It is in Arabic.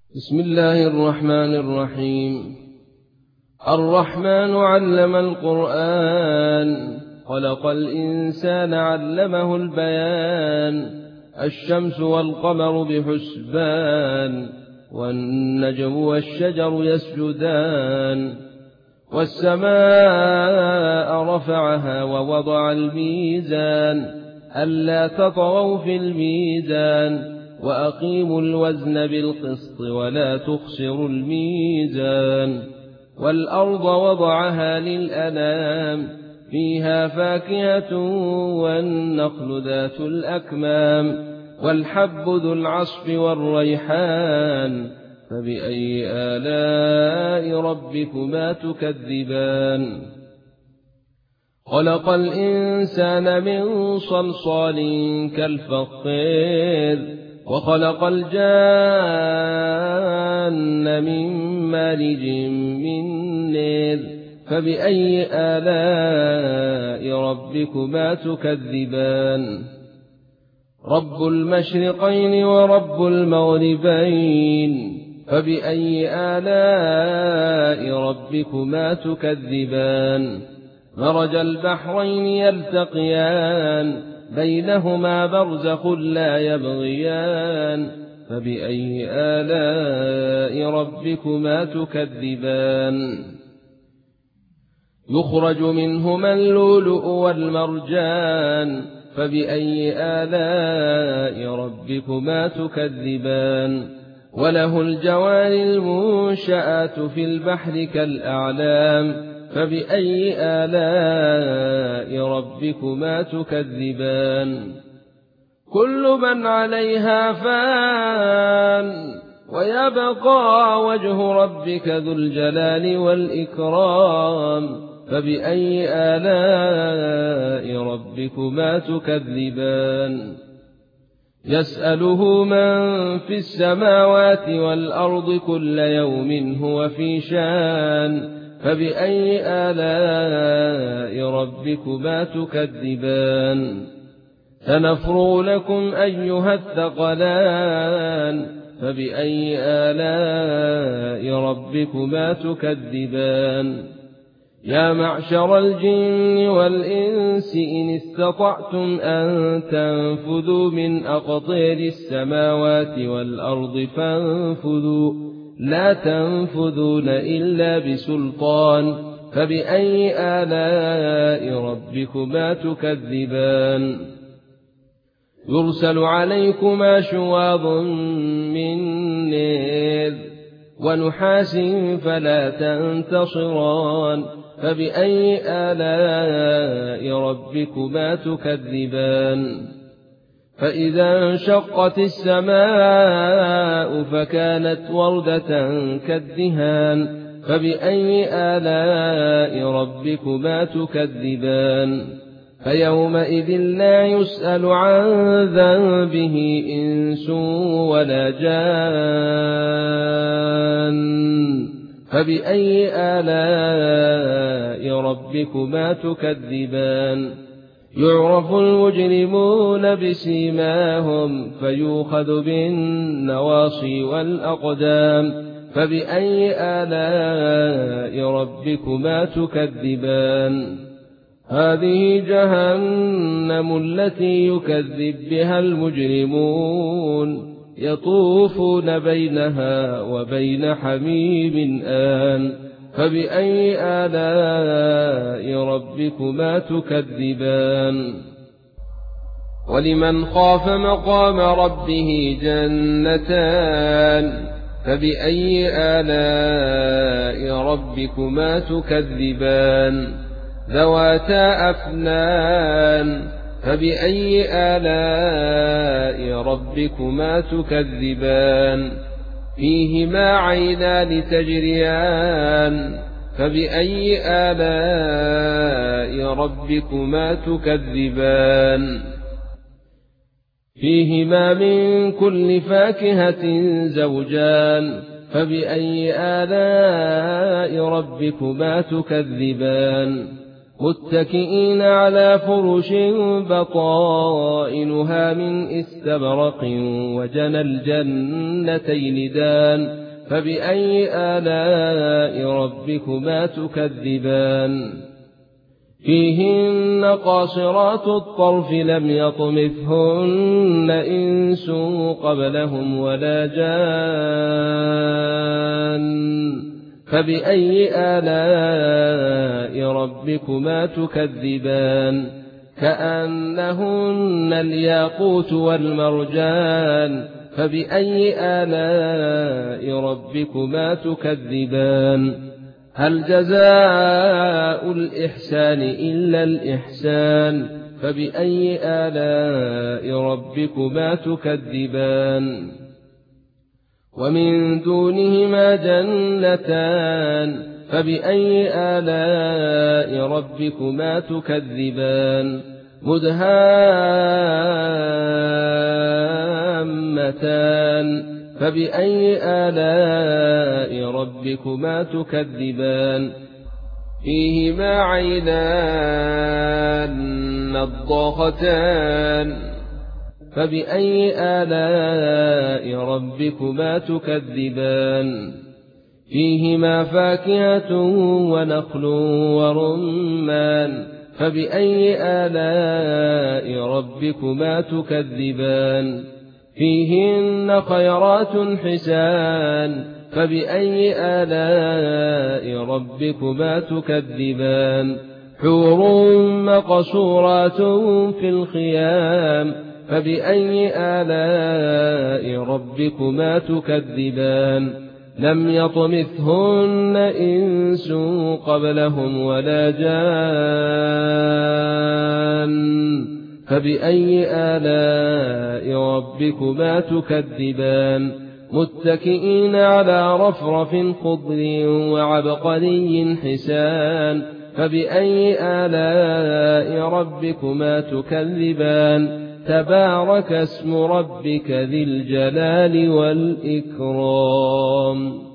بسم الله الرحمن الرحيم. الرحمن علم القرآن، خلق الإنسان علمه البيان. الشمس والقمر بحسبان، والنجم والشجر يسجدان. والسماء رفعها ووضع الميزان، ألا تطغوا في الميزان. وأقيموا الوزن بالقسط ولا تخسروا الميزان. والأرض وضعها للأنام، فيها فاكهة والنخل ذات الأكمام. والحب ذو العصف والريحان، فبأي آلاء ربكما تكذبان. خلق الإنسان من صلصال كالفخار، وخلق الجان من مارج من نار. فبأي آلاء ربكما تكذبان. رب المشرقين ورب المغربين، فبأي آلاء ربكما تكذبان. مرج البحرين يلتقيان، بينهما برزخ لا يبغيان. فبأي آلاء ربكما تكذبان. يخرج منهما اللؤلؤ والمرجان، فبأي آلاء ربكما تكذبان. وله الجوار المنشآت في البحر كالأعلام، فبأي آلاء ربكما تكذبان. كل من عليها فان، ويبقى وجه ربك ذو الجلال والإكرام. فبأي آلاء ربكما تكذبان. يسأله من في السماوات والأرض كل يوم هو في شان. فبأي آلاء ربكما تكذبان. سنفرغ لكم أيها الثقلان، فبأي آلاء ربكما تكذبان. يا معشر الجن والإنس إن استطعتم أن تنفذوا من أقطار السماوات والأرض فانفذوا، لا تنفذون إلا بسلطان. فبأي آلاء ربكما تكذبان. يرسل عليكما شواظ من نار ونحاس فلا تنتصران. فبأي آلاء ربكما تكذبان. فإذا انشقت السماء فكانت وردة كالدهان. فبأي آلاء ربكما تكذبان. فيومئذ لا يسأل عن ذنبه إنس ولا جان. فبأي آلاء ربكما تكذبان. يعرف المجرمون بسيماهم، فيؤخذ بالنواصي والأقدام. فبأي آلاء ربكما تكذبان. هذه جهنم التي يكذب بها المجرمون، يطوفون بينها وبين حميم آن. فبأي آلاء ربكما تكذبان. ولمن خاف مقام ربه جنتان، فبأي آلاء ربكما تكذبان. ذواتا أفنان، فبأي آلاء ربكما تكذبان. فيهما عينان تجريان، فبأي آلاء ربكما تكذبان. فيهما من كل فاكهة زوجان، فبأي آلاء ربكما تكذبان. متكئين على فرش بطائنها من استبرق وجنى الجنتين دان فبأي آلاء ربكما تكذبان فيهن قاصرات الطرف لم يطمثهن إنس قبلهم ولا جان فبأي آلاء ربكما تكذبان كأنهن الياقوت والمرجان فبأي آلاء ربكما تكذبان هل جزاء الإحسان إلا الإحسان فبأي آلاء ربكما تكذبان ومن دونهما جنتان فبأي آلاء ربكما تكذبان مدهامتان فبأي آلاء ربكما تكذبان فيهما عينان نضاختان فبأي آلاء ربكما تكذبان فيهما فاكهة ونخل ورمان فبأي آلاء ربكما تكذبان فيهن خيرات حسان فبأي آلاء ربكما تكذبان حور مقصورات في الخيام فبأي آلاء ربكما تكذبان لم يطمثهن إنس قبلهم ولا جان فبأي آلاء ربكما تكذبان متكئين على رفرف خضر وعبقري حسان فبأي آلاء ربكما تكذبان تبارك اسم ربك ذي الجلال والإكرام